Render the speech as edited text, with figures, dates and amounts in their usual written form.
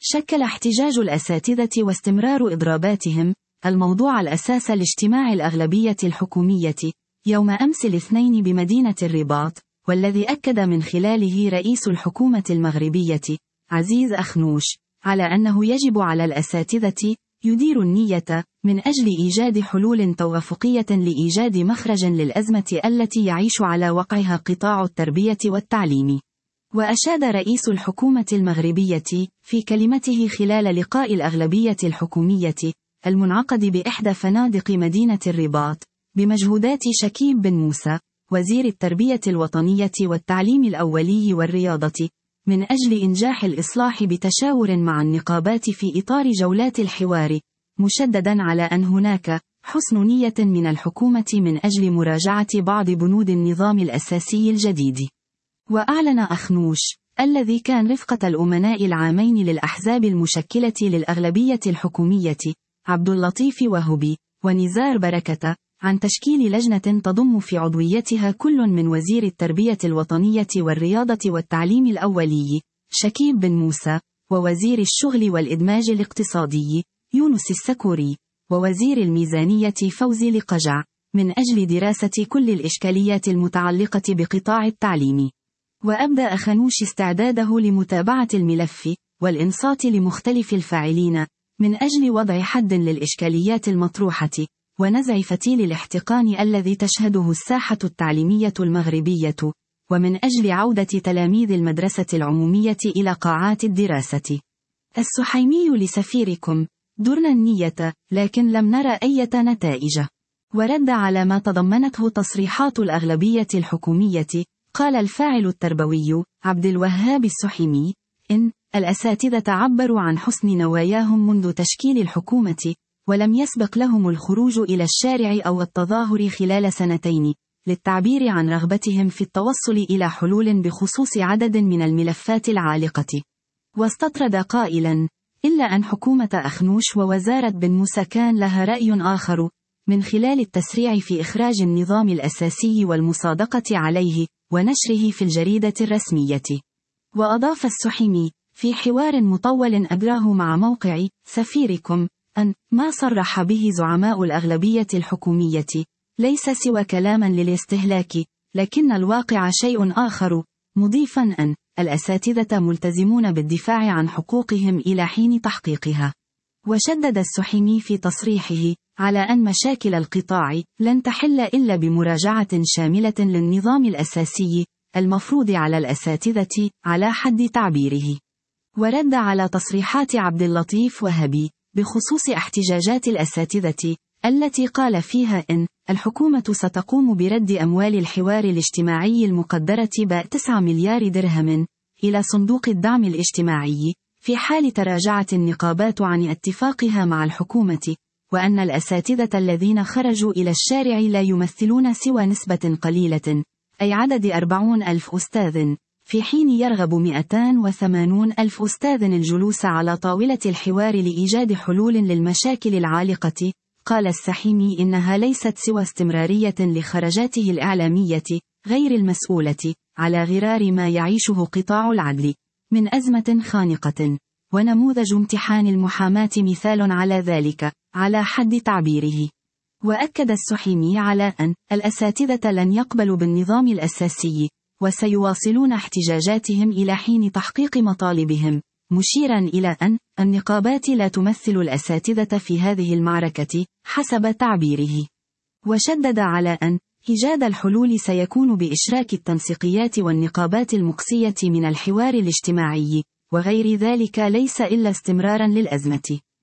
شكل احتجاج الأساتذة واستمرار إضراباتهم الموضوع الأساس لاجتماع الأغلبية الحكومية يوم أمس الاثنين بمدينة الرباط، والذي أكد من خلاله رئيس الحكومة المغربية عزيز أخنوش على أنه يجب على الأساتذة يدير النية من أجل إيجاد حلول توافقية لإيجاد مخرج للأزمة التي يعيش على وقعها قطاع التربية والتعليم. وأشاد رئيس الحكومة المغربية في كلمته خلال لقاء الأغلبية الحكومية المنعقد بإحدى فنادق مدينة الرباط بمجهودات شكيب بن موسى وزير التربية الوطنية والتعليم الأولي والرياضة من أجل إنجاح الإصلاح بتشاور مع النقابات في إطار جولات الحوار، مشددا على أن هناك حسن نية من الحكومة من أجل مراجعة بعض بنود النظام الأساسي الجديد. وأعلن أخنوش الذي كان رفقة الأمناء العامين للأحزاب المشكلة للأغلبية الحكومية عبد اللطيف وهبي ونزار بركة عن تشكيل لجنة تضم في عضويتها كل من وزير التربية الوطنية والرياضة والتعليم الأولي شكيب بن موسى، ووزير الشغل والإدماج الاقتصادي يونس السكوري، ووزير الميزانية فوزي لقجع، من أجل دراسة كل الإشكاليات المتعلقة بقطاع التعليم. وأبدى أخنوش استعداده لمتابعة الملف والإنصات لمختلف الفاعلين من أجل وضع حد للإشكاليات المطروحة ونزع فتيل الاحتقان الذي تشهده الساحة التعليمية المغربية، ومن أجل عودة تلاميذ المدرسة العمومية إلى قاعات الدراسة. السحيمي لسفيركم: درنا النية لكن لم نرى أي نتائج. ورد على ما تضمنته تصريحات الأغلبية الحكومية قال الفاعل التربوي عبد الوهاب السحيمي إن الأساتذة عبروا عن حسن نواياهم منذ تشكيل الحكومة، ولم يسبق لهم الخروج إلى الشارع أو التظاهر خلال سنتين للتعبير عن رغبتهم في التوصل إلى حلول بخصوص عدد من الملفات العالقة. واستطرد قائلا: إلا أن حكومة أخنوش ووزارة بن موسى كان لها رأي آخر من خلال التسريع في إخراج النظام الأساسي والمصادقة عليه ونشره في الجريدة الرسمية. وأضاف السحيمي في حوار مطول أجراه مع موقع سفيركم أن ما صرح به زعماء الأغلبية الحكومية ليس سوى كلاما للاستهلاك، لكن الواقع شيء آخر، مضيفا أن الأساتذة ملتزمون بالدفاع عن حقوقهم إلى حين تحقيقها. وشدد السحيمي في تصريحه على أن مشاكل القطاع لن تحل إلا بمراجعة شاملة للنظام الأساسي المفروض على الأساتذة على حد تعبيره. ورد على تصريحات عبد اللطيف وهبي بخصوص احتجاجات الأساتذة التي قال فيها إن الحكومة ستقوم برد أموال الحوار الاجتماعي المقدرة ب9 مليار درهم إلى صندوق الدعم الاجتماعي في حال تراجعت النقابات عن اتفاقها مع الحكومة، وأن الأساتذة الذين خرجوا إلى الشارع لا يمثلون سوى نسبة قليلة، أي عدد 40,000 أستاذ، في حين يرغب 280,000 أستاذ الجلوس على طاولة الحوار لإيجاد حلول للمشاكل العالقة. قال السحيمي إنها ليست سوى استمرارية لخرجاته الإعلامية غير المسؤولة على غرار ما يعيشه قطاع العدل من أزمة خانقة، ونموذج امتحان المحاماة مثال على ذلك على حد تعبيره. وأكد السحيمي على أن الأساتذة لن يقبلوا بالنظام الأساسي وسيواصلون احتجاجاتهم إلى حين تحقيق مطالبهم، مشيرا إلى أن النقابات لا تمثل الأساتذة في هذه المعركة حسب تعبيره. وشدد على أن إيجاد الحلول سيكون بإشراك التنسيقيات والنقابات المقصية من الحوار الاجتماعي، وغير ذلك ليس إلا استمرارا للأزمة.